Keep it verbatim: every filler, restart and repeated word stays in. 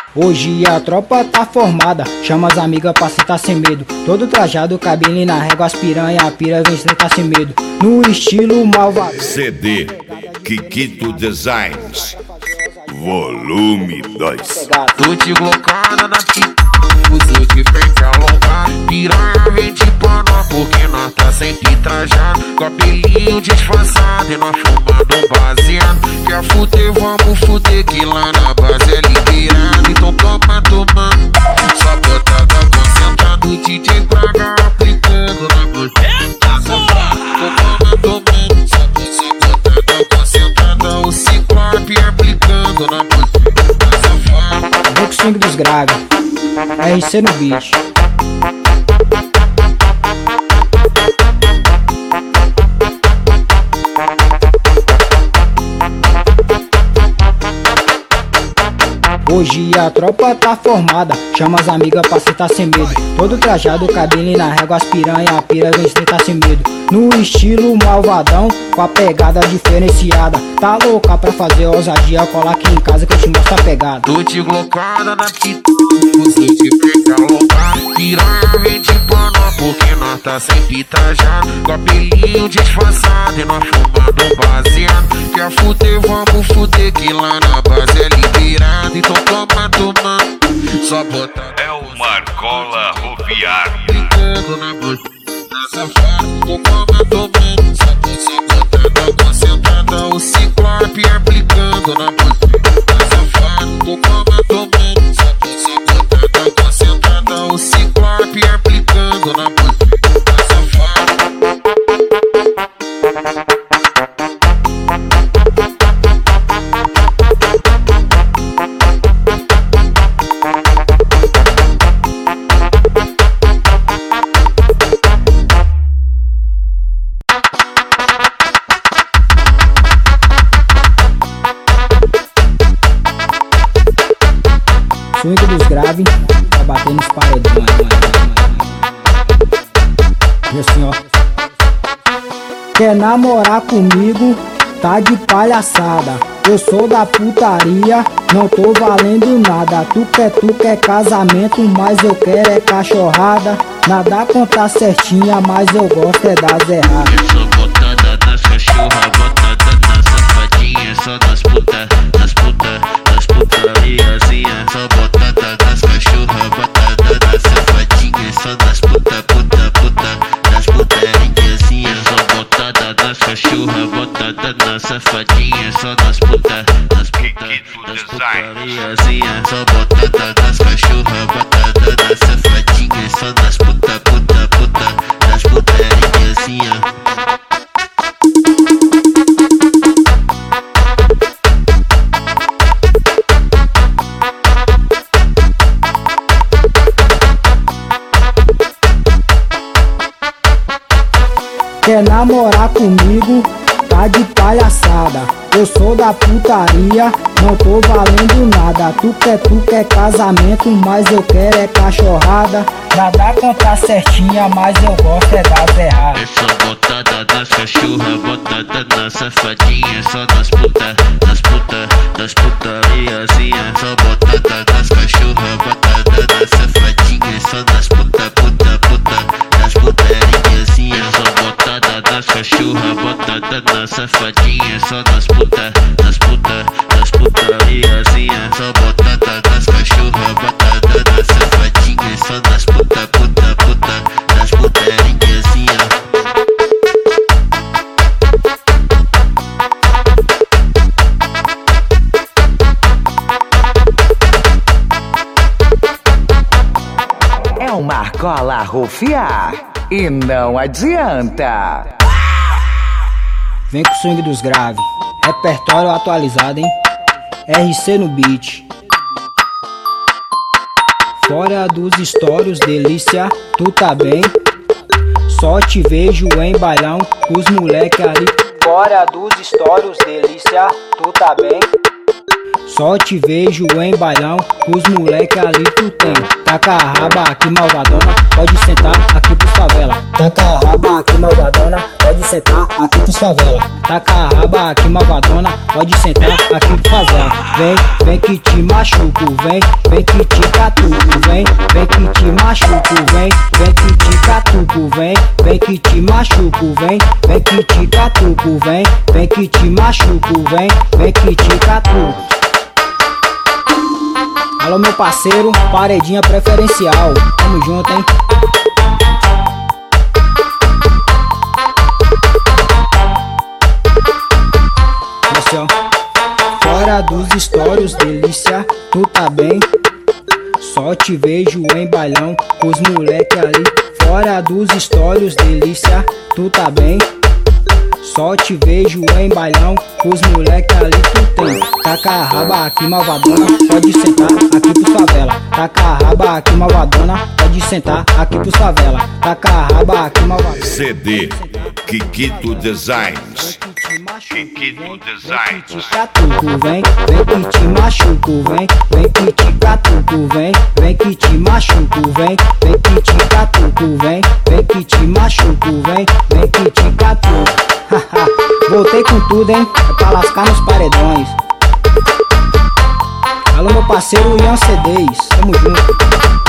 Hoje a tropa tá formada, chama as amigas pra sentar sem medo. Todo trajado, cabine na régua, as piranha, a pira vem sentar sem medo. No estilo malvado. C D Kikito Designs Volume dois. Tô de glocada na pica, uso de frente alongado. Piranha vem de pano, porque nós tá sempre trajado. Com a pelinho disfarçado e nós fumando baseado. Quer fuder, vamos fuder, que lá na base é liberado. Então toma, toma, só botada concentrado. D J Praga aplicando na bochecha safada. Toma, toma, só botada concentrada. O Ciclope aplicando na bochecha safada. Vem com o swing dos graves, R C no beat. Hoje a tropa tá formada, chama as amigas pra sentar sem medo. Todo trajado, cabine na régua, as piranha, a pira vem sentar sem medo. No estilo malvadão, com a pegada diferenciada. Tá louca pra fazer ousadia, cola aqui em casa que eu te mostro a pegada. Tô de glocada na pita, uso de frente alongado. Piranha vem de pano, porque nós tá sempre trajado. Com a pelinho disfarçado e nós fumando baseado. Quer fuder, vamos fuder, que lá na base é liberado. Então toma, toma, só botar. É o Marcola Ropiar. Aplicando na bochecha safada. Toma, toma, só botada concentrada. O Ciclope aplicando na bochecha safada. Toma, toma, só botada concentrada. O Ciclope aplicando na bochecha safada. Swing dos graves, tá batendo nos paredões. E assim, ó. Quer namorar comigo? Tá de palhaçada. Eu sou da putaria, não tô valendo nada. Tu quer, tu quer casamento, mas eu quero é cachorrada. Nada conta certinha, mas eu gosto é das erradas. Eu sou botada nas cachorra, botada nas safadinha. Só nas puta, nas puta, nas putariazinha. Só botada nas cachorra, botada nas safadinha. Só nas puta, puta, puta, nas putariazinha. Só botada nas cachorra, botada nas safadinha. Só nas puta, nas puta, nas putariazinha. Só botada nas cachorra, botada nas safadinha. Só nas puta, puta, puta, nas putariazinha. Quer namorar comigo? Tá de palhaçada. Eu sou da putaria, não tô valendo nada. Tu quer, tu quer casamento, mas eu quero é cachorrada. Nada conta certinha, mas eu gosto é das erradas. Eu sou botada nas cachorra, botada nas safadinha. Só nas puta, nas puta, nas putariazinha. Só botada nas cachorra, botada nas safadinha. Só nas puta, puta, puta, nas putariazinha. Só botada nas cachorra, botada nas safadinha. Só nas puta, nas puta, nas putariazinha. Só botada nas cachorra, botada nas safadinha. Só nas puta, puta, puta, nas putariazinha. É o Marcola Rufiar e não adianta. Vem com o swing dos graves, repertório atualizado, hein? R C no beat. Fora dos stories, delícia, tu tá bem? Só te vejo em bailão, os moleque ali. Fora dos stories, delícia, tu tá bem? Só te vejo em bailão, os moleque ali tu tem. Taca a raba aqui malvadona, pode sentar aqui pros favela. Taca a raba aqui malvadona, pode sentar aqui pros favela. Taca a raba aqui malvadona, pode sentar aqui pros favela. Vem, vem que te machuco, vem, vem que te catuco, vem, vem que te machuco, vem, vem que te catuco, vem, vem que te machuco, vem, vem que te catuco, vem, vem que te machuco, vem, vem que te catuco. Alô meu parceiro, paredinha preferencial, tamo junto, hein? Assim, ó. Fora dos stories, delícia, tu tá bem? Só te vejo em bailão, com os moleque ali. Fora dos stories, delícia, tu tá bem? Só te vejo em bailão, com os moleque ali tu tem. Taca a raba aqui malvadona, pode sentar aqui pros favela. Taca a raba aqui malvadona, pode sentar aqui pros favela. Taca a raba aqui malvadona. C D Kikito Designs. Kikito Designs. Vem que te catuco, vem, vem que te machuco, vem, vem que te catuco, vem, vem que te machuco, vem, vem que te catuco, vem, vem que te machuco, vem, vem que te catuco. Voltei com tudo, hein? É pra lascar nos paredões. Alô meu parceiro Ian C Ds, tamo junto.